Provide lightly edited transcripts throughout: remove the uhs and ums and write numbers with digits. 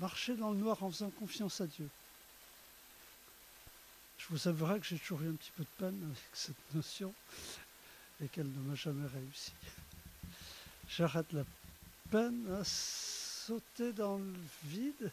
marcher dans le noir en faisant confiance à Dieu. Je vous avouerai que j'ai toujours eu un petit peu de peine avec cette notion et qu'elle ne m'a jamais réussi. J'arrête la peine à sauter dans le vide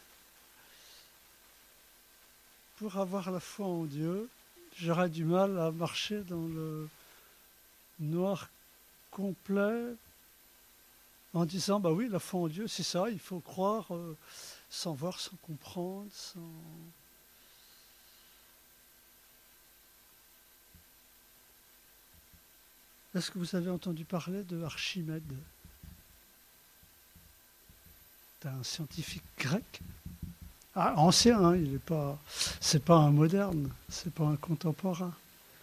pour avoir la foi en Dieu. J'aurais du mal à marcher dans le noir complet en disant, bah oui, la foi en Dieu, c'est ça, il faut croire sans voir, sans comprendre, sans... Est-ce que vous avez entendu parler de Archimède? C'est un scientifique grec. Ah, ancien, hein, il est pas, c'est pas un moderne, c'est pas un contemporain.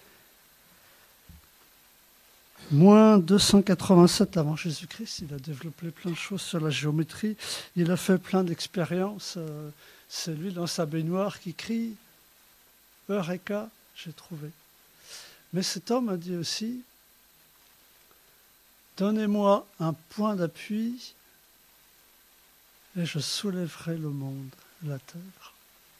Moins 287 avant Jésus-Christ, il a développé plein de choses sur la géométrie. Il a fait plein d'expériences. C'est lui dans sa baignoire qui crie « Eureka !» j'ai trouvé. Mais cet homme a dit aussi « Donnez-moi un point d'appui et je soulèverai le monde, la terre. »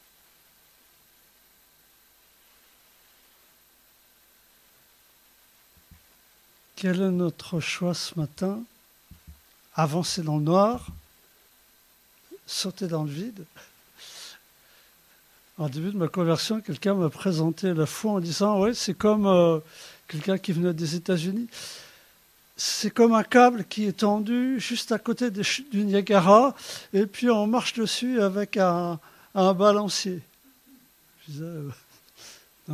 Quel est notre choix ce matin? Avancer dans le noir, sauter dans le vide. En début de ma conversion, quelqu'un m'a présenté la foi en disant « Ouais, c'est comme quelqu'un qui venait des États-Unis. C'est comme un câble qui est tendu juste à côté du Niagara et puis on marche dessus avec un balancier. » Je disais non,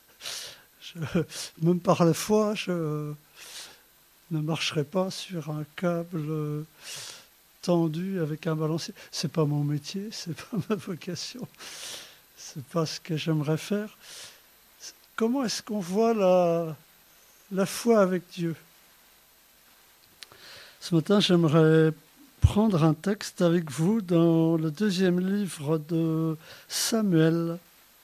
même par la foi, je ne marcherai pas sur un câble tendu avec un balancier. C'est pas mon métier, c'est pas ma vocation, c'est pas ce que j'aimerais faire. Comment est-ce qu'on voit la foi avec Dieu? Ce matin, j'aimerais prendre un texte avec vous dans le 2e livre de Samuel.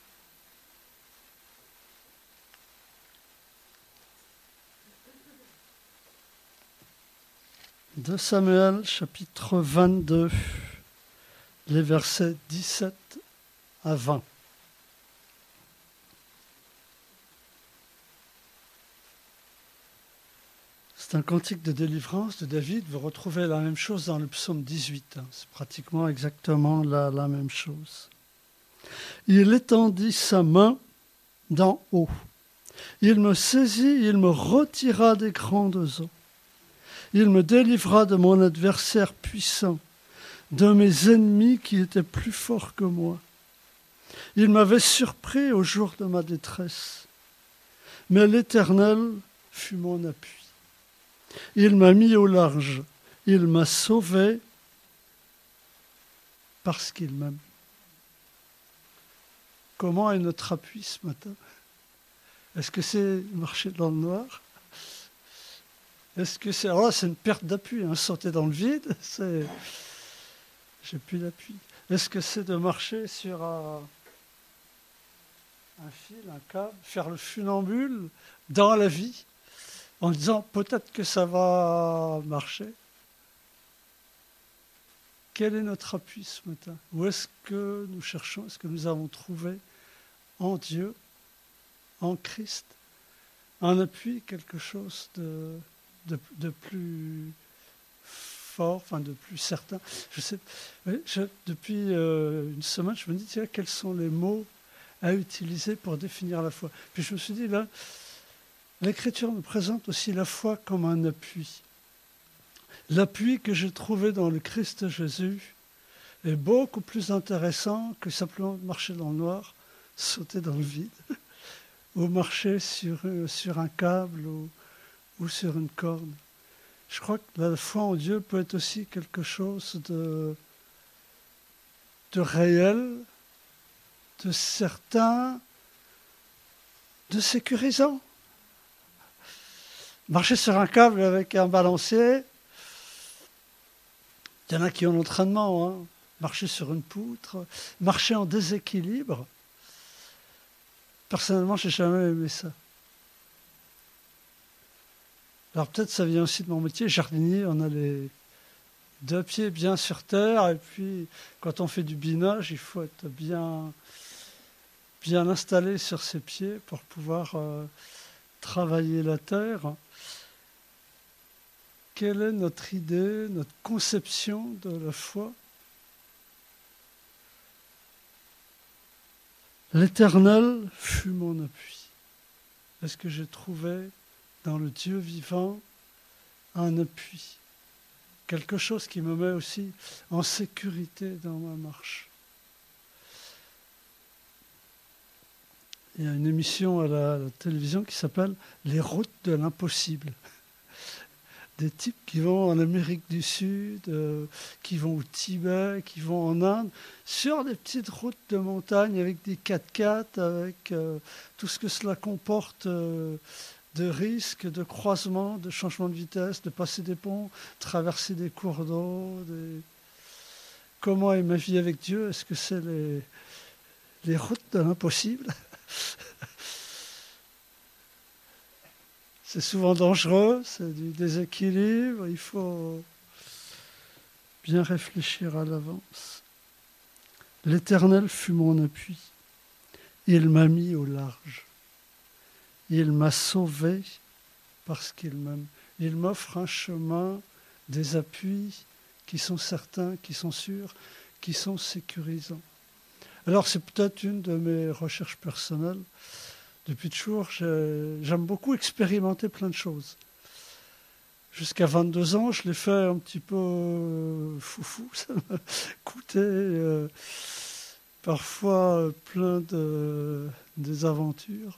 De Samuel, chapitre 22, les versets 17 à 20. C'est un cantique de délivrance de David. Vous retrouvez la même chose dans le psaume 18. C'est pratiquement exactement la même chose. Il étendit sa main d'en haut. Il me saisit, il me retira des grandes eaux. Il me délivra de mon adversaire puissant, de mes ennemis qui étaient plus forts que moi. Il m'avait surpris au jour de ma détresse. Mais l'Éternel fut mon appui. Il m'a mis au large. Il m'a sauvé parce qu'il m'aime. Comment est notre appui ce matin? Est-ce que c'est marcher dans le noir? Est-ce que c'est... Alors là, c'est une perte d'appui, hein. Sauter dans le vide, c'est... J'ai plus d'appui. Est-ce que c'est de marcher sur un fil, un câble, faire le funambule dans la vie, en disant peut-être que ça va marcher? Quel est notre appui ce matin? Où est-ce que nous cherchons? Est-ce que nous avons trouvé en Dieu, en Christ, un appui, quelque chose de plus fort, enfin de plus certain? Je sais, depuis une semaine, je me dis, tiens, quels sont les mots à utiliser pour définir la foi? Puis je me suis dit, là, l'Écriture nous présente aussi la foi comme un appui. L'appui que j'ai trouvé dans le Christ Jésus est beaucoup plus intéressant que simplement marcher dans le noir, sauter dans le vide, ou marcher sur un câble ou sur une corde. Je crois que la foi en Dieu peut être aussi quelque chose de réel, de certain, de sécurisant. Marcher sur un câble avec un balancier, il y en a qui ont l'entraînement, hein. Marcher sur une poutre, marcher en déséquilibre. Personnellement, je n'ai jamais aimé ça. Alors peut-être ça vient aussi de mon métier, jardinier, on a les 2 pieds bien sur terre, et puis quand on fait du binage, il faut être bien installé sur ses pieds pour pouvoir travailler la terre. Quelle est notre idée, notre conception de la foi? L'Éternel fut mon appui. Est-ce que j'ai trouvé dans le Dieu vivant un appui? Quelque chose qui me met aussi en sécurité dans ma marche. Il y a une émission à la télévision qui s'appelle « Les routes de l'impossible ». Des types qui vont en Amérique du Sud, qui vont au Tibet, qui vont en Inde, sur des petites routes de montagne avec des 4x4, avec tout ce que cela comporte de risques, de croisements, de changements de vitesse, de passer des ponts, traverser des cours d'eau. Comment est ma vie avec Dieu? Est-ce que c'est les routes de l'impossible? C'est souvent dangereux, c'est du déséquilibre, il faut bien réfléchir à l'avance. L'Éternel fut mon appui, il m'a mis au large, il m'a sauvé parce qu'il m'aime. Il m'offre un chemin, des appuis qui sont certains, qui sont sûrs, qui sont sécurisants. Alors c'est peut-être une de mes recherches personnelles. Depuis toujours, j'aime beaucoup expérimenter plein de choses. Jusqu'à 22 ans, je l'ai fait un petit peu foufou. Ça m'a coûté parfois plein de désaventures.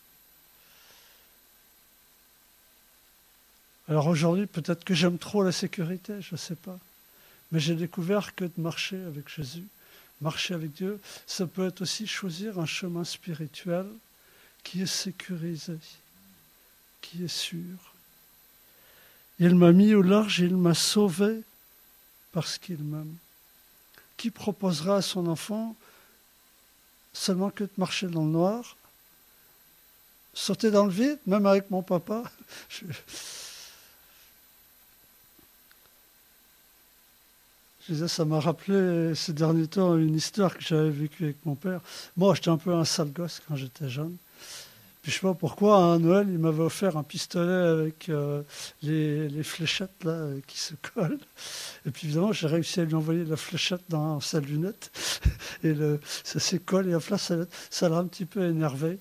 Alors aujourd'hui, peut-être que j'aime trop la sécurité, je ne sais pas. Mais j'ai découvert que de marcher avec Jésus, marcher avec Dieu, ça peut être aussi choisir un chemin spirituel qui est sécurisé, qui est sûr. Il m'a mis au large, il m'a sauvé parce qu'il m'aime. Qui proposera à son enfant seulement que de marcher dans le noir, sauter dans le vide, même avec mon papa? Je disais, ça m'a rappelé ces derniers temps une histoire que j'avais vécue avec mon père. Moi, j'étais un peu un sale gosse quand j'étais jeune. Puis je ne sais pas pourquoi, à Noël, il m'avait offert un pistolet avec les fléchettes là, qui se collent. Et puis évidemment, j'ai réussi à lui envoyer la fléchette dans sa lunette. Et ça s'est collé. Et là, ça l'a un petit peu énervé.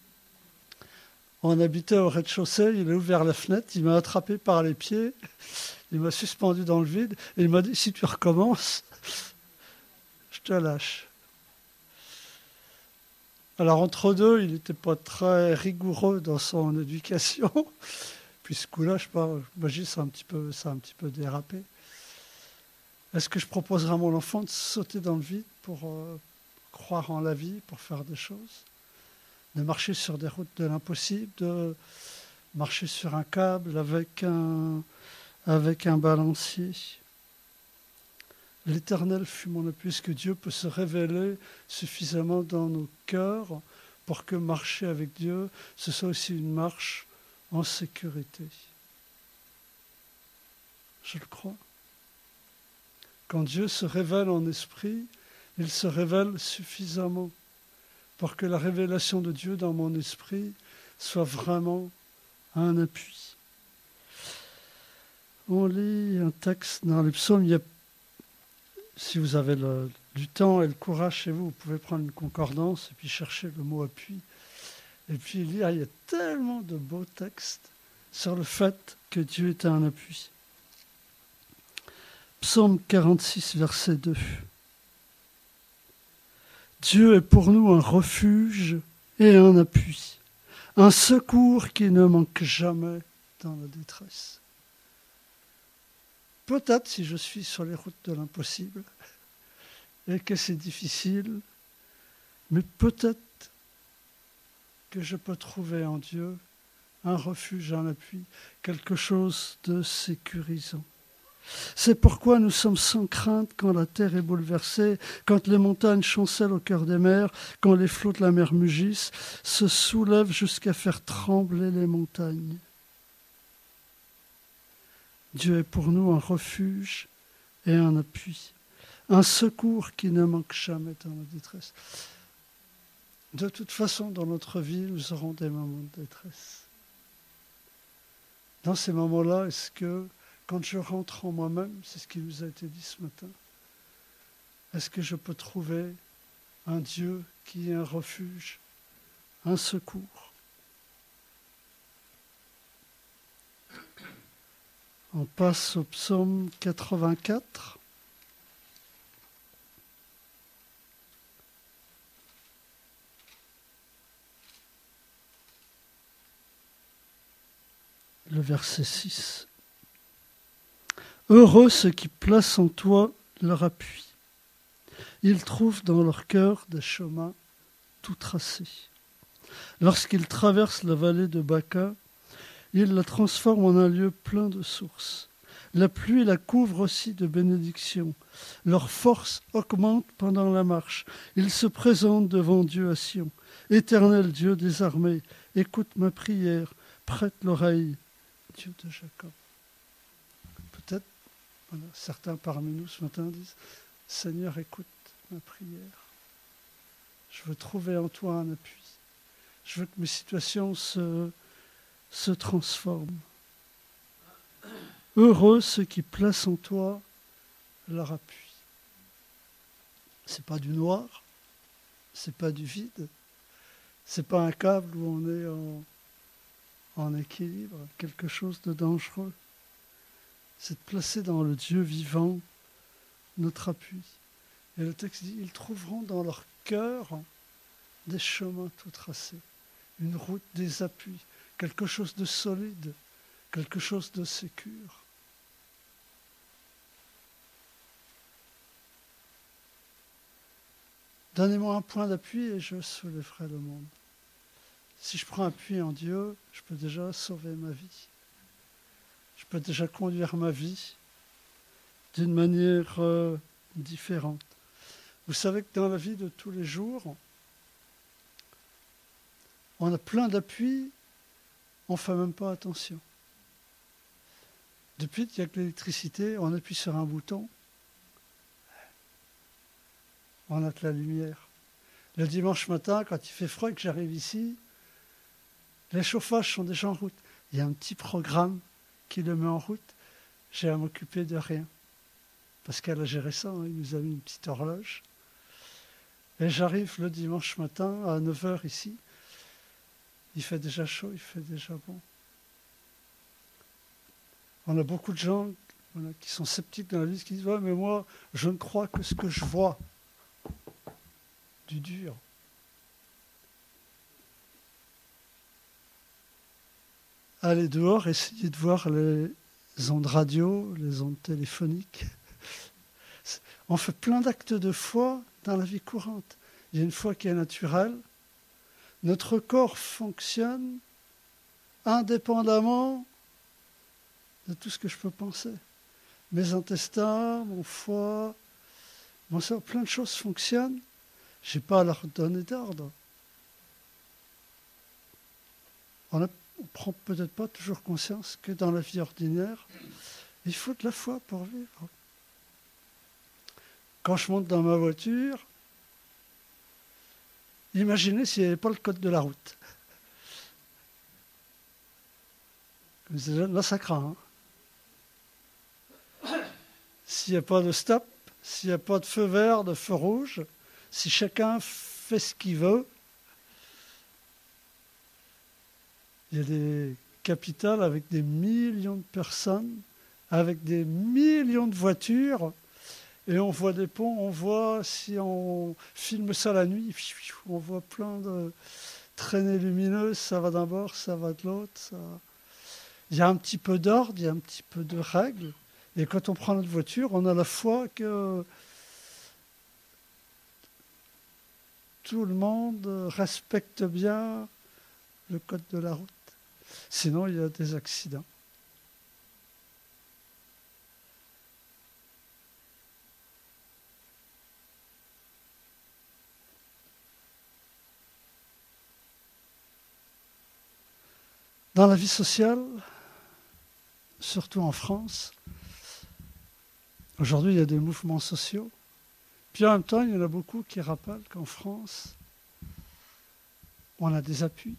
On habitait au rez-de-chaussée, il a ouvert la fenêtre, il m'a attrapé par les pieds, il m'a suspendu dans le vide et il m'a dit, si tu recommences, je te lâche. Alors entre deux, il n'était pas très rigoureux dans son éducation. Puis ce coup-là, je sais pas, ça a un petit peu dérapé. Est-ce que je proposerai à mon enfant de sauter dans le vide pour croire en la vie, pour faire des choses? De marcher sur des routes de l'impossible, de marcher sur un câble avec un balancier. L'Éternel fut mon appui. Est-ce que Dieu peut se révéler suffisamment dans nos cœurs pour que marcher avec Dieu, ce soit aussi une marche en sécurité? Je le crois. Quand Dieu se révèle en esprit, il se révèle suffisamment pour que la révélation de Dieu dans mon esprit soit vraiment un appui. On lit un texte dans les psaumes. Si vous avez du temps et le courage chez vous, vous pouvez prendre une concordance et puis chercher le mot appui. Et puis lire, il y a tellement de beaux textes sur le fait que Dieu est un appui. Psaume 46, verset 2. Dieu est pour nous un refuge et un appui, un secours qui ne manque jamais dans la détresse. Peut-être si je suis sur les routes de l'impossible et que c'est difficile, mais peut-être que je peux trouver en Dieu un refuge, un appui, quelque chose de sécurisant. C'est pourquoi nous sommes sans crainte quand la terre est bouleversée, quand les montagnes chancellent au cœur des mers, quand les flots de la mer mugissent, se soulèvent jusqu'à faire trembler les montagnes. Dieu est pour nous un refuge et un appui, un secours qui ne manque jamais dans la détresse. De toute façon, dans notre vie, nous aurons des moments de détresse. Dans ces moments-là, est-ce que, quand je rentre en moi-même, c'est ce qui nous a été dit ce matin, est-ce que je peux trouver un Dieu qui est un refuge, un secours? On passe au psaume 84. Le verset 6. Heureux ceux qui placent en toi leur appui. Ils trouvent dans leur cœur des chemins tout tracés. Lorsqu'ils traversent la vallée de Baca, ils la transforment en un lieu plein de sources. La pluie la couvre aussi de bénédictions. Leur force augmente pendant la marche. Ils se présentent devant Dieu à Sion. Éternel Dieu des armées, écoute ma prière, prête l'oreille, Dieu de Jacob. Peut-être, voilà, certains parmi nous ce matin disent, Seigneur, écoute ma prière. Je veux trouver en toi un appui. Je veux que mes situations se transforment. Heureux ceux qui placent en toi leur appui. C'est pas du noir, c'est pas du vide, c'est pas un câble où on est en équilibre, quelque chose de dangereux. C'est de placer dans le Dieu vivant notre appui. Et le texte dit, ils trouveront dans leur cœur des chemins tout tracés, une route, des appuis, quelque chose de solide, quelque chose de sécure. Donnez-moi un point d'appui et je soulèverai le monde. Si je prends appui en Dieu, je peux déjà sauver ma vie. Je peux déjà conduire ma vie d'une manière différente. Vous savez que dans la vie de tous les jours, on a plein d'appuis, on ne fait même pas attention. Depuis qu'il n'y a que l'électricité, on appuie sur un bouton, on a que la lumière. Le dimanche matin, quand il fait froid et que j'arrive ici, les chauffages sont déjà en route. Il y a un petit programme qui le met en route. J'ai à m'occuper de rien. Parce qu'elle a géré ça, il nous a mis une petite horloge. Et j'arrive le dimanche matin à 9h ici. Il fait déjà chaud, il fait déjà bon. On a beaucoup de gens qui sont sceptiques dans la vie, qui disent « Ouais, mais moi, je ne crois que ce que je vois. » Du dur. Allez dehors, essayez de voir les ondes radio, les ondes téléphoniques. On fait plein d'actes de foi dans la vie courante. Il y a une foi qui est naturelle. Notre corps fonctionne indépendamment de tout ce que je peux penser. Mes intestins, mon foie, mon cerveau, plein de choses fonctionnent. Je n'ai pas à leur donner d'ordre. On ne prend peut-être pas toujours conscience que dans la vie ordinaire, il faut de la foi pour vivre. Quand je monte dans ma voiture, imaginez s'il n'y avait pas le code de la route. Là, ça craint. S'il n'y a pas de stop, s'il n'y a pas de feu vert, de feu rouge, si chacun fait ce qu'il veut, il y a des capitales avec des millions de personnes, avec des millions de voitures, et on voit des ponts, on voit, si on filme ça la nuit, on voit plein de traînées lumineuses, ça va d'un bord, ça va de l'autre. Ça... Il y a un petit peu d'ordre, il y a un petit peu de règles, et quand on prend notre voiture, on a la foi que tout le monde respecte bien le code de la route. Sinon, il y a des accidents. Dans la vie sociale, surtout en France, Aujourd'hui, il y a des mouvements sociaux. Puis en même temps, il y en a beaucoup qui rappellent qu'en France, on a des appuis.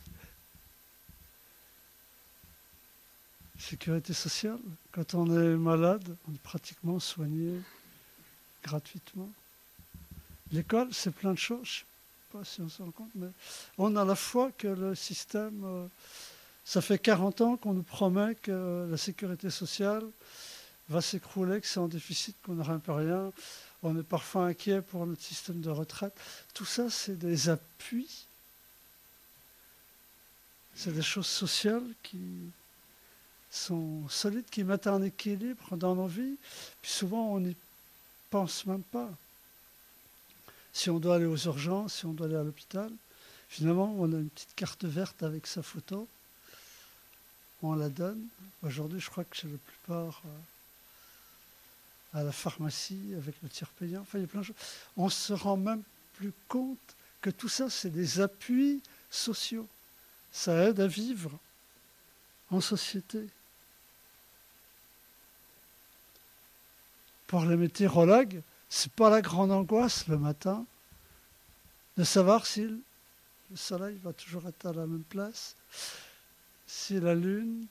Sécurité sociale, quand on est malade, on est pratiquement soigné gratuitement. L'école, c'est plein de choses. Je ne sais pas si on se rend compte, mais on a la foi que le système... ça fait 40 ans qu'on nous promet que la sécurité sociale va s'écrouler, que c'est en déficit, qu'on n'aura un peu rien. On est parfois inquiet pour notre système de retraite. Tout ça, c'est des appuis. C'est des choses sociales qui sont solides, qui mettent un équilibre dans nos vies. Puis souvent, on n'y pense même pas. Si on doit aller aux urgences, si on doit aller à l'hôpital, finalement, on a une petite carte verte avec sa photo. On la donne. Aujourd'hui, je crois que chez la plupart, à la pharmacie, avec le tiers payant, enfin, il y a plein de choses. On ne se rend même plus compte que tout ça, c'est des appuis sociaux. Ça aide à vivre en société. Pour les météorologues, ce n'est pas la grande angoisse le matin de savoir si le soleil va toujours être à la même place, si la lune,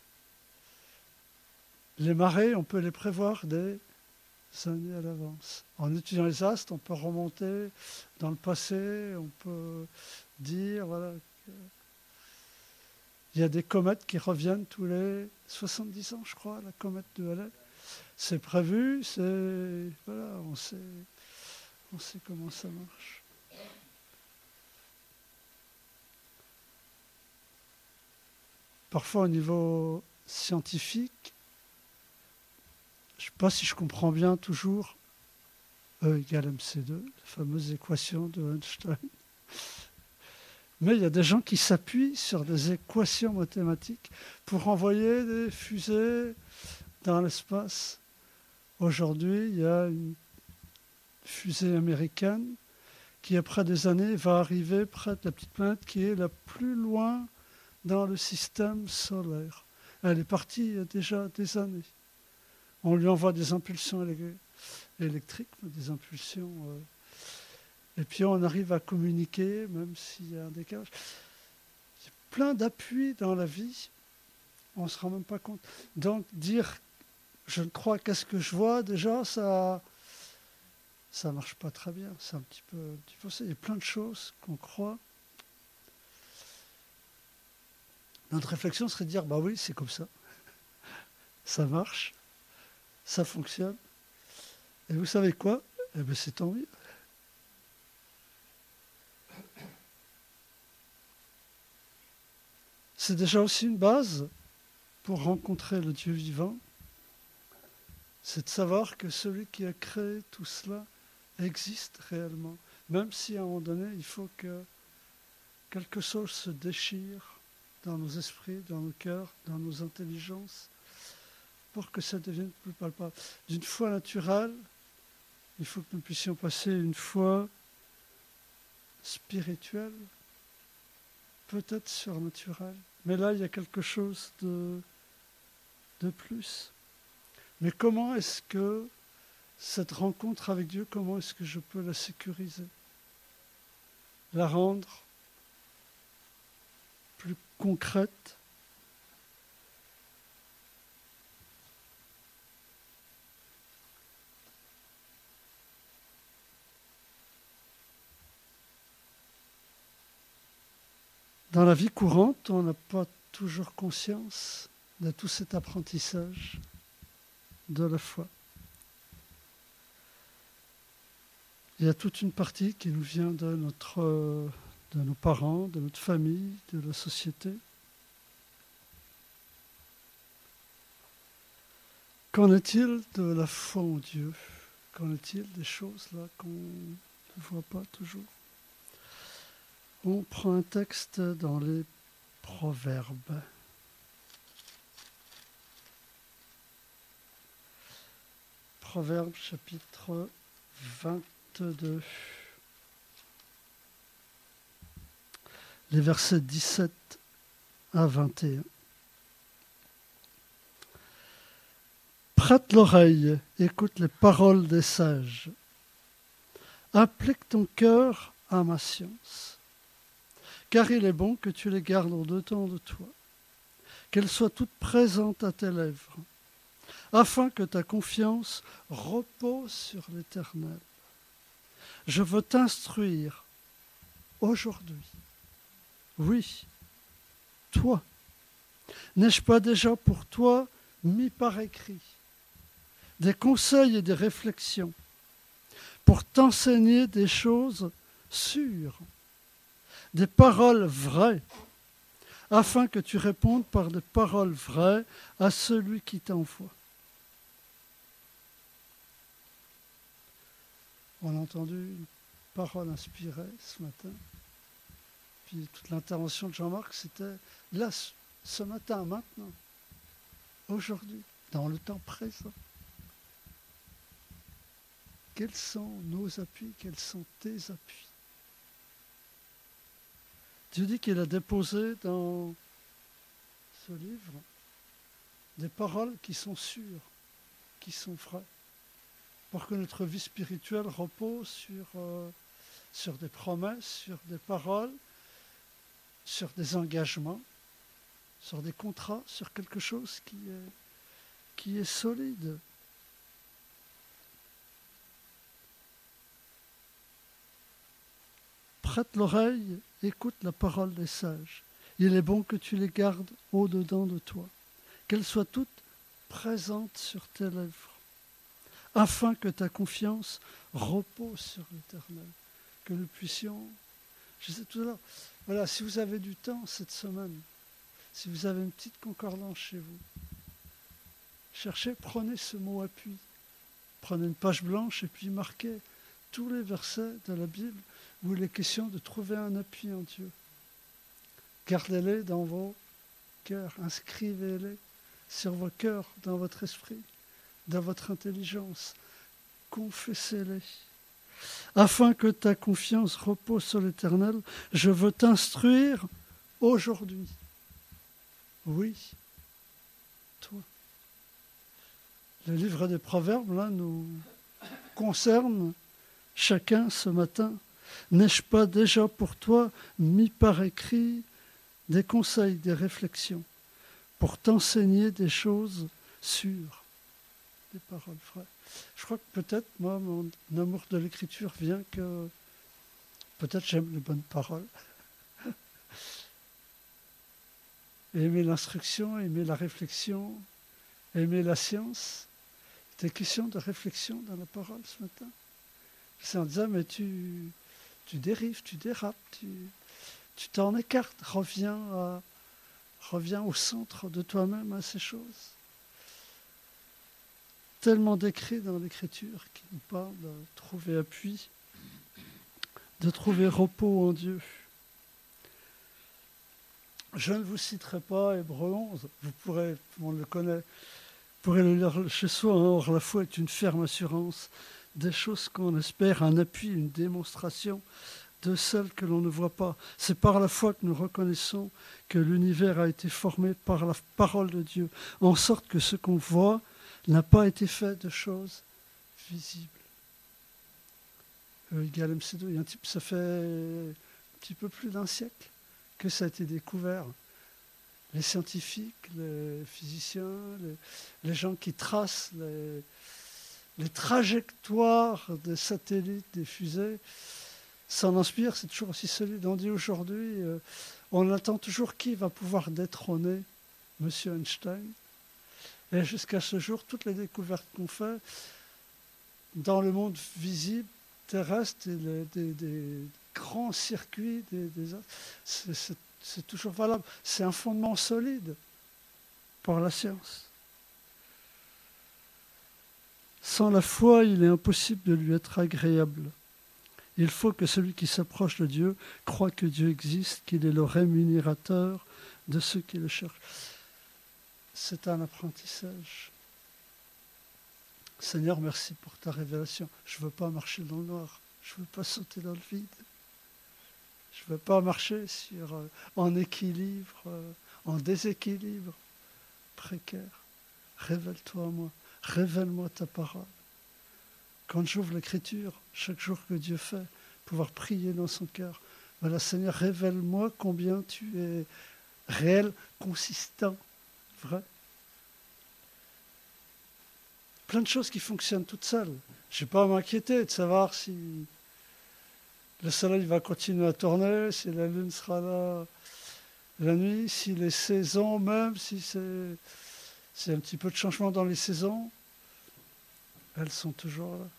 les marées, on peut les prévoir des années à l'avance. En étudiant les astres, on peut remonter dans le passé, on peut dire, voilà, il y a des comètes qui reviennent tous les 70 ans, je crois, la comète de Halley. C'est prévu, voilà, on sait comment ça marche. Parfois au niveau scientifique, je ne sais pas si je comprends bien toujours E égale MC2, la fameuse équation de Einstein. Mais il y a des gens qui s'appuient sur des équations mathématiques pour envoyer des fusées dans l'espace. Aujourd'hui, il y a une fusée américaine qui, après des années, va arriver près de la petite planète qui est la plus loin dans le système solaire. Elle est partie il y a déjà des années. On lui envoie des impulsions électriques, des impulsions... et puis on arrive à communiquer, même s'il y a un décalage. Il y a plein d'appuis dans la vie, on ne se rend même pas compte. Donc dire je ne crois qu'à ce que je vois, déjà, ça ne marche pas très bien. C'est un petit peu ça. Il y a plein de choses qu'on croit. Notre réflexion serait de dire, bah oui, c'est comme ça. Ça marche, ça fonctionne. Et vous savez quoi? Eh bien, c'est tant mieux. C'est déjà aussi une base pour rencontrer le Dieu vivant. C'est de savoir que celui qui a créé tout cela existe réellement. Même si à un moment donné, il faut que quelque chose se déchire dans nos esprits, dans nos cœurs, dans nos intelligences, pour que ça devienne plus palpable. D'une foi naturelle, il faut que nous puissions passer une foi spirituelle, peut-être surnaturelle. Mais là, il y a quelque chose de plus. Mais comment est-ce que cette rencontre avec Dieu, comment est-ce que je peux la sécuriser? La rendre plus concrète? Dans la vie courante, on n'a pas toujours conscience de tout cet apprentissage de la foi. Il y a toute une partie qui nous vient de nos parents, de notre famille, de la société. Qu'en est-il de la foi en Dieu? Qu'en est-il des choses là qu'on ne voit pas toujours? On prend un texte dans les Proverbes. Proverbes chapitre 22. Les versets 17 à 21. Prête l'oreille, écoute les paroles des sages. Applique ton cœur à ma science, car il est bon que tu les gardes au-dedans de toi, qu'elles soient toutes présentes à tes lèvres, afin que ta confiance repose sur l'Éternel. Je veux t'instruire aujourd'hui. Oui, toi. N'ai-je pas déjà pour toi mis par écrit des conseils et des réflexions pour t'enseigner des choses sûres, des paroles vraies, afin que tu répondes par des paroles vraies à celui qui t'envoie. On a entendu une parole inspirée ce matin. Puis toute l'intervention de Jean-Marc, c'était là, ce matin, maintenant, aujourd'hui, dans le temps présent. Quels sont nos appuis? Quels sont tes appuis? Dieu dit qu'il a déposé dans ce livre des paroles qui sont sûres, qui sont vraies, pour que notre vie spirituelle repose sur des promesses, sur des paroles, sur des engagements, sur des contrats, sur quelque chose qui est solide. Prête l'oreille, écoute la parole des sages. Il est bon que tu les gardes au-dedans de toi, qu'elles soient toutes présentes sur tes lèvres, afin que ta confiance repose sur l'Éternel, que nous puissions, je sais tout à l'heure, voilà, si vous avez du temps cette semaine, si vous avez une petite concordance chez vous, cherchez, prenez ce mot appui, prenez une page blanche et puis marquez tous les versets de la Bible où il est question de trouver un appui en Dieu. Gardez-les dans vos cœurs, inscrivez-les sur vos cœurs, dans votre esprit, dans votre intelligence. Confessez-les. Afin que ta confiance repose sur l'Éternel, je veux t'instruire aujourd'hui. Oui, toi. Le livre des Proverbes, là, nous concerne chacun ce matin. N'ai-je pas déjà pour toi mis par écrit des conseils, des réflexions, pour t'enseigner des choses sûres, des paroles vraies? Je crois que peut-être, moi, mon amour de l'écriture vient que peut-être j'aime les bonnes paroles. Aimer l'instruction, aimer la réflexion, aimer la science. C'était question de réflexion dans la parole ce matin. C'est en disant, mais tu dérives, tu dérapes, tu t'en écartes, reviens au centre de toi-même à ces choses. Tellement d'écrits dans l'Écriture qui nous parlent de trouver appui, de trouver repos en Dieu. Je ne vous citerai pas Hébreux 11, vous pourrez, on le connaît, vous pourrez le lire chez soi, hein. Or la foi est une ferme assurance des choses qu'on espère, un appui, une démonstration de celles que l'on ne voit pas. C'est par la foi que nous reconnaissons que l'univers a été formé par la parole de Dieu, en sorte que ce qu'on voit n'a pas été fait de choses visibles. Égal MC2, il y a un type, ça fait un petit peu plus d'un siècle que ça a été découvert. Les scientifiques, les physiciens, les gens qui tracent les trajectoires des satellites, des fusées, s'en inspirent, c'est toujours aussi solide. On dit aujourd'hui, on attend toujours qui va pouvoir détrôner M. Einstein. Et jusqu'à ce jour, toutes les découvertes qu'on fait dans le monde visible, terrestre, et des grands circuits, c'est toujours valable. C'est un fondement solide pour la science. Sans la foi, il est impossible de lui être agréable. Il faut que celui qui s'approche de Dieu croie que Dieu existe, qu'il est le rémunérateur de ceux qui le cherchent. C'est un apprentissage. Seigneur, merci pour ta révélation. Je ne veux pas marcher dans le noir. Je ne veux pas sauter dans le vide. Je ne veux pas marcher en équilibre, en déséquilibre précaire. Révèle-toi à moi. révèle-moi ta parole. Quand j'ouvre l'Écriture, chaque jour que Dieu fait, pouvoir prier dans son cœur, voilà, Seigneur, révèle-moi combien tu es réel, consistant, vrai. Plein de choses qui fonctionnent toutes seules. Je n'ai pas à m'inquiéter de savoir si le soleil va continuer à tourner, si la lune sera là la nuit, si les saisons, même si c'est un petit peu de changement dans les saisons, elles sont toujours là.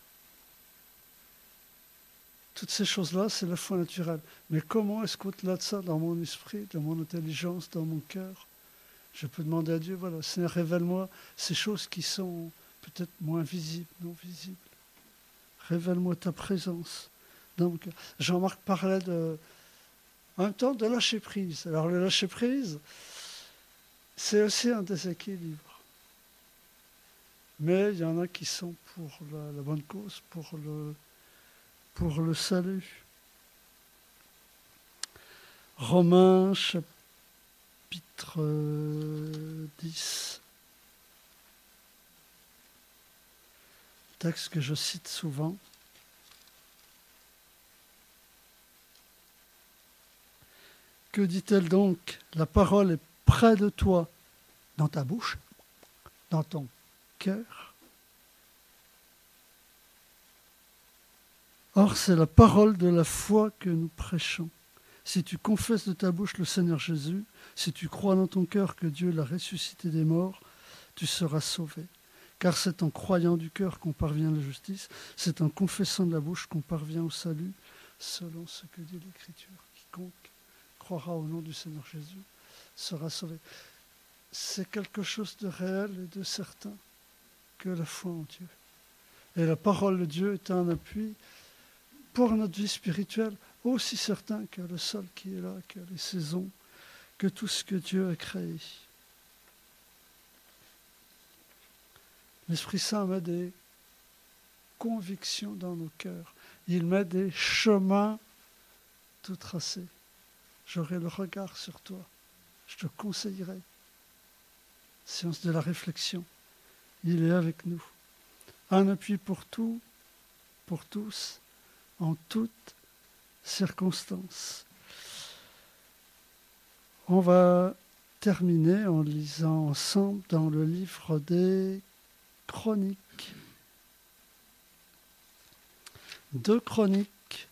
Toutes ces choses-là, c'est la foi naturelle. Mais comment est-ce qu'au-delà de ça, dans mon esprit, dans mon intelligence, dans mon cœur, je peux demander à Dieu, voilà, Seigneur, révèle-moi ces choses qui sont peut-être moins visibles, non visibles. Révèle-moi ta présence dans mon cœur. Jean-Marc parlait en même temps de lâcher prise. Alors le lâcher prise, c'est aussi un déséquilibre. Mais il y en a qui sont pour la bonne cause, pour le salut. Romains chapitre 10. Texte que je cite souvent. Que dit-elle donc? La parole est près de toi, dans ta bouche, dans ton cœur. Or, c'est la parole de la foi que nous prêchons. Si tu confesses de ta bouche le Seigneur Jésus, si tu crois dans ton cœur que Dieu l'a ressuscité des morts, tu seras sauvé. Car c'est en croyant du cœur qu'on parvient à la justice, c'est en confessant de la bouche qu'on parvient au salut, selon ce que dit l'Écriture. Quiconque croira au nom du Seigneur Jésus sera sauvé. C'est quelque chose de réel et de certain que la foi en Dieu. Et la parole de Dieu est un appui pour notre vie spirituelle, aussi certain que le sol qui est là, que les saisons, que tout ce que Dieu a créé. L'Esprit Saint met des convictions dans nos cœurs. Il met des chemins tout tracés. J'aurai le regard sur toi. Je te conseillerai. Science de la réflexion. Il est avec nous. Un appui pour tout, pour tous, en toutes circonstances. On va terminer en lisant ensemble dans le livre des Chroniques. 2 Chroniques,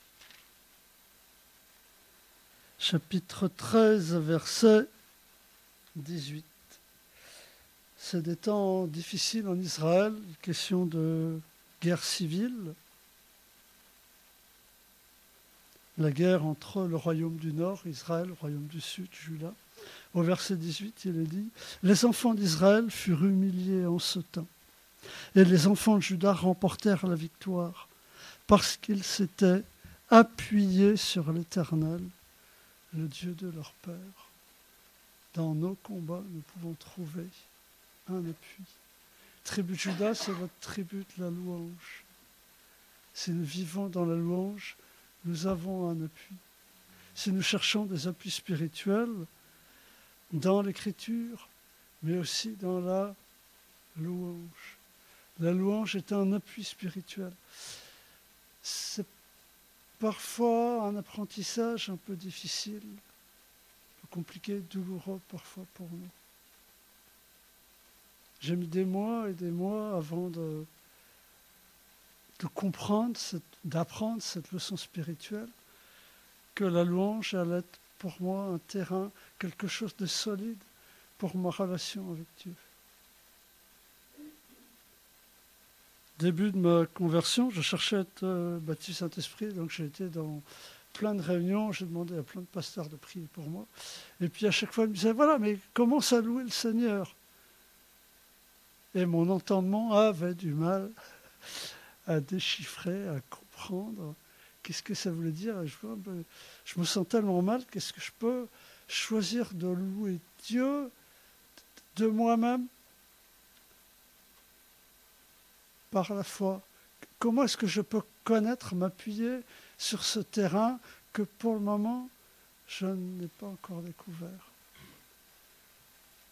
chapitre 13, verset 18. C'est des temps difficiles en Israël, question de guerre civile. La guerre entre le royaume du Nord, Israël, le royaume du Sud, Juda. Au verset 18, il est dit « Les enfants d'Israël furent humiliés en ce temps, et les enfants de Juda remportèrent la victoire, parce qu'ils s'étaient appuyés sur l'Éternel, le Dieu de leur père. Dans nos combats, nous pouvons trouver un appui. Tribu de Juda, c'est votre tribu de la louange. Si nous vivons dans la louange, nous avons un appui. Si nous cherchons des appuis spirituels dans l'Écriture, mais aussi dans la louange. La louange est un appui spirituel. C'est parfois un apprentissage un peu difficile, un peu compliqué, douloureux parfois pour nous. J'ai mis des mois et des mois avant de comprendre, d'apprendre cette leçon spirituelle, que la louange allait être pour moi un terrain, quelque chose de solide pour ma relation avec Dieu. Début de ma conversion, je cherchais à être baptisé Saint-Esprit, donc j'ai été dans plein de réunions, j'ai demandé à plein de pasteurs de prier pour moi. Et puis à chaque fois, ils me disaient, voilà, mais commence à louer le Seigneur. Et mon entendement avait du mal à déchiffrer, à comprendre qu'est-ce que ça voulait dire. Et je me sens tellement mal, qu'est-ce que je peux choisir de louer Dieu de moi-même par la foi? Comment est-ce que je peux connaître, m'appuyer sur ce terrain que pour le moment, je n'ai pas encore découvert?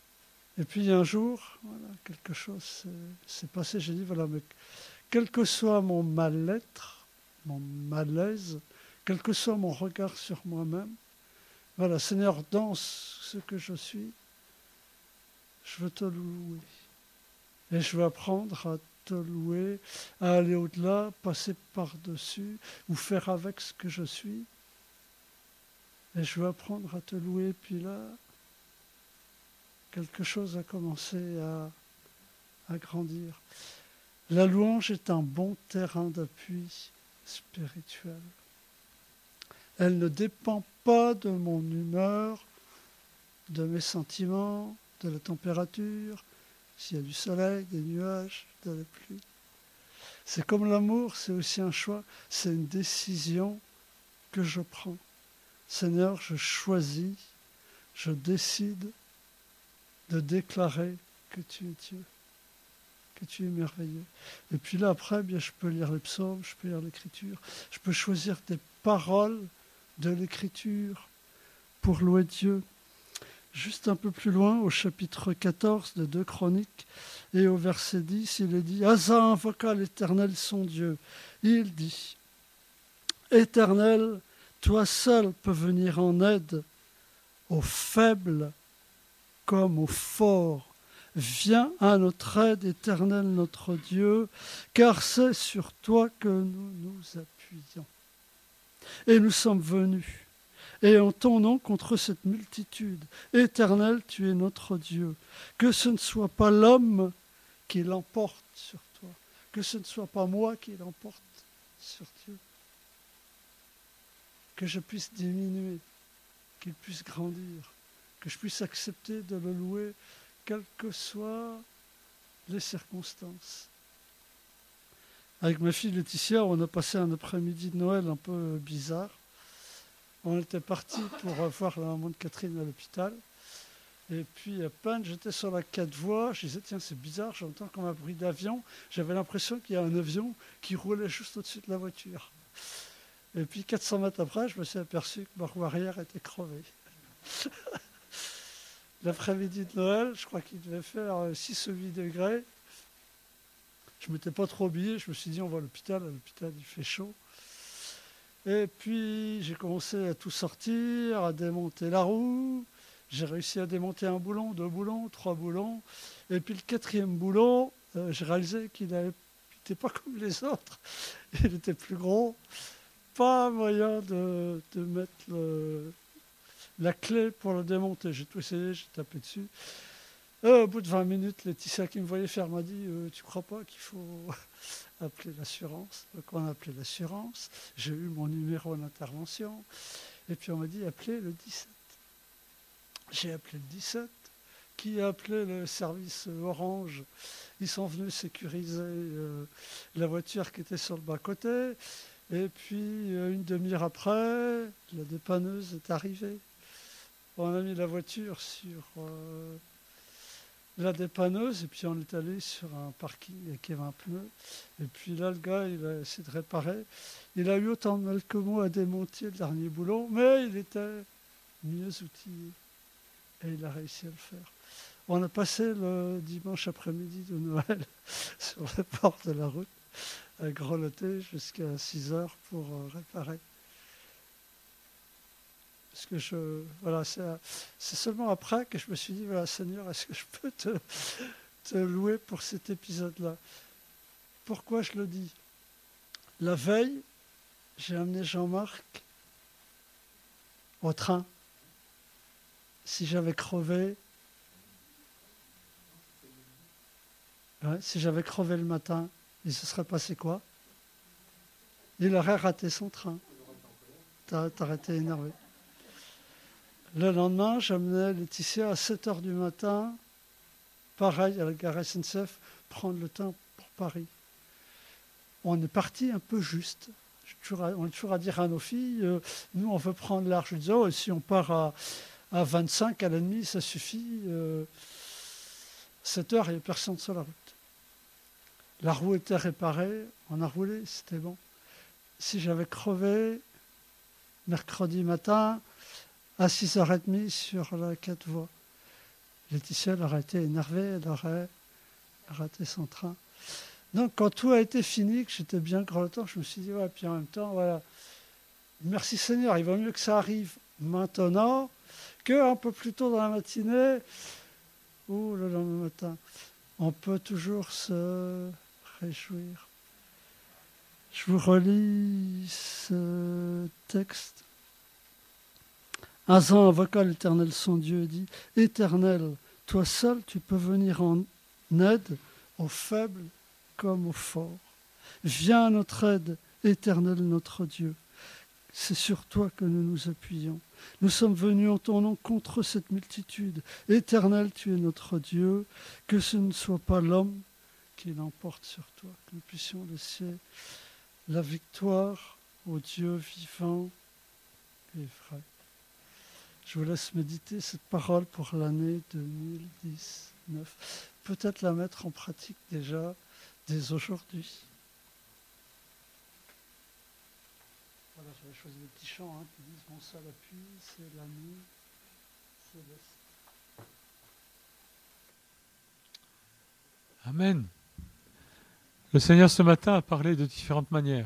Et puis un jour, voilà, quelque chose s'est passé. J'ai dit, voilà, mais quel que soit mon mal-être, mon malaise, quel que soit mon regard sur moi-même, voilà, Seigneur, dans ce que je suis, je veux te louer. Et je veux apprendre à te louer, à aller au-delà, passer par-dessus, ou faire avec ce que je suis. Et je veux apprendre à te louer. Puis là, quelque chose a commencé à grandir. La louange est un bon terrain d'appui spirituel. Elle ne dépend pas de mon humeur, de mes sentiments, de la température, s'il y a du soleil, des nuages, de la pluie. C'est comme l'amour, c'est aussi un choix, c'est une décision que je prends. Seigneur, je choisis, je décide de déclarer que tu es Dieu, que tu es merveilleux. Et puis là, après, bien, je peux lire les psaumes, je peux lire l'Écriture, je peux choisir des paroles de l'Écriture pour louer Dieu. Juste un peu plus loin, au chapitre 14 de 2 Chroniques, et au verset 10, il est dit « Asa invoqua l'Éternel son Dieu. Il dit « Éternel, toi seul peux venir en aide aux faibles comme aux forts. Viens à notre aide, Éternel notre Dieu, car c'est sur toi que nous nous appuyons. Et nous sommes venus, et en ton nom contre cette multitude. Éternel, tu es notre Dieu. Que ce ne soit pas l'homme qui l'emporte sur toi, que ce ne soit pas moi qui l'emporte sur Dieu. Que je puisse diminuer, qu'il puisse grandir, que je puisse accepter de le louer, quelles que soient les circonstances. Avec ma fille Laetitia, on a passé un après-midi de Noël un peu bizarre. On était partis pour voir la maman de Catherine à l'hôpital. Et puis à peine j'étais sur la 4 voies, je disais tiens c'est bizarre, j'entends comme un bruit d'avion. J'avais l'impression qu'il y a un avion qui roulait juste au-dessus de la voiture. Et puis 400 mètres après, je me suis aperçu que ma roue arrière était crevée. L'après-midi de Noël, je crois qu'il devait faire 6 ou 8 degrés. Je ne m'étais pas trop habillé, je me suis dit on va à l'hôpital il fait chaud. Et puis j'ai commencé à tout sortir, à démonter la roue. J'ai réussi à démonter un boulon, 2 boulons, 3 boulons. Et puis le 4e boulon, j'ai réalisé qu'il n'était pas comme les autres. Il était plus gros. Pas moyen de mettre la clé pour le démonter. J'ai tout essayé, j'ai tapé dessus. Au bout de 20 minutes, Laetitia qui me voyait faire m'a dit « Tu crois pas qu'il faut appeler l'assurance ?» Donc on a appelé l'assurance. J'ai eu mon numéro d'intervention. Et puis on m'a dit « Appelez le 17 ». J'ai appelé le 17, qui a appelé le service Orange. Ils sont venus sécuriser la voiture qui était sur le bas-côté. Et puis, une demi-heure après, la dépanneuse est arrivée. On a mis la voiture sur la dépanneuse et puis on est allé sur un parking qui avait un pneu. Et puis là, le gars, il a essayé de réparer. Il a eu autant de mal que moi à démonter le dernier boulon, mais il était mieux outillé. Et il a réussi à le faire. On a passé le dimanche après-midi de Noël sur le bord de la route, à grelotter jusqu'à 6 heures pour réparer. Parce que voilà, c'est seulement après que je me suis dit, voilà, Seigneur, est-ce que je peux te louer pour cet épisode-là? Pourquoi je le dis? La veille, j'ai amené Jean-Marc au train. Si j'avais crevé, si j'avais crevé le matin, il se serait passé quoi? Il aurait raté son train. T'aurais été énervé. Le lendemain, j'amenais Laetitia à 7h du matin, pareil, à la gare SNCF, prendre le train pour Paris. On est parti un peu juste. On est toujours à dire à nos filles, nous, on veut prendre large. Je disais, oh, si on part à 25, à la nuit, ça suffit. 7h, il n'y a personne sur la route. La roue était réparée, on a roulé, c'était bon. Si j'avais crevé, mercredi matin, à 6h30 sur la 4 voies, Laetitia, elle aurait été énervée, elle aurait raté son train. Donc, quand tout a été fini, que j'étais bien grelottant, je me suis dit, ouais, puis en même temps, voilà, merci Seigneur, il vaut mieux que ça arrive maintenant qu'un peu plus tôt dans la matinée ou le lendemain matin. On peut toujours se réjouir. Je vous relis ce texte. Asa invoqua l'Éternel son Dieu et dit, « Éternel, toi seul, tu peux venir en aide aux faibles comme aux forts. Viens à notre aide, Éternel notre Dieu. C'est sur toi que nous nous appuyons. Nous sommes venus en ton nom contre cette multitude. Éternel, tu es notre Dieu. Que ce ne soit pas l'homme qui l'emporte sur toi. Que nous puissions laisser la victoire au Dieu vivant et vrai. » Je vous laisse méditer cette parole pour l'année 2019. Peut-être la mettre en pratique déjà dès aujourd'hui. Voilà, j'avais choisi des petits chants qui disent « Mon seul appui, c'est la nuit céleste. » Amen. Le Seigneur ce matin a parlé de différentes manières.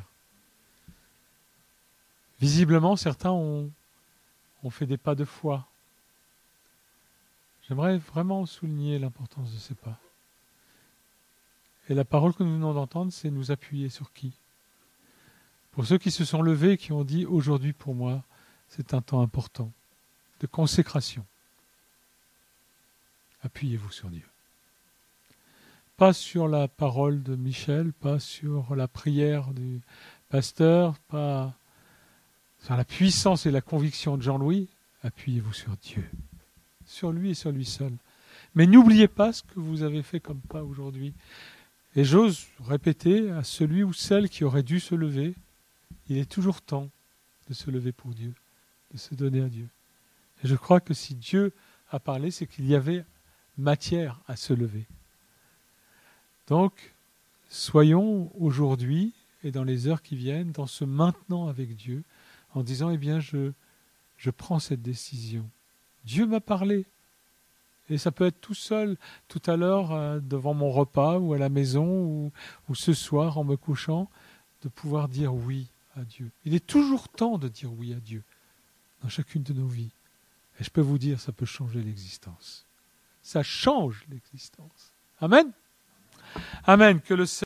Visiblement, certains ont fait des pas de foi. J'aimerais vraiment souligner l'importance de ces pas. Et la parole que nous venons d'entendre, c'est nous appuyer sur qui ? Pour ceux qui se sont levés et qui ont dit « Aujourd'hui pour moi, c'est un temps important de consécration. » Appuyez-vous sur Dieu. Pas sur la parole de Michel, pas sur la prière du pasteur, pas sur la puissance et la conviction de Jean-Louis. Appuyez-vous sur Dieu, sur lui et sur lui seul. Mais n'oubliez pas ce que vous avez fait comme pas aujourd'hui. Et j'ose répéter à celui ou celle qui aurait dû se lever, il est toujours temps de se lever pour Dieu, de se donner à Dieu. Et je crois que si Dieu a parlé, c'est qu'il y avait matière à se lever. Donc, soyons aujourd'hui et dans les heures qui viennent, dans ce maintenant avec Dieu, en disant, eh bien, je prends cette décision. Dieu m'a parlé. Et ça peut être tout seul, tout à l'heure, devant mon repas, ou à la maison, ou ce soir, en me couchant, de pouvoir dire oui à Dieu. Il est toujours temps de dire oui à Dieu, dans chacune de nos vies. Et je peux vous dire, ça peut changer l'existence. Ça change l'existence. Amen. Amen. Que le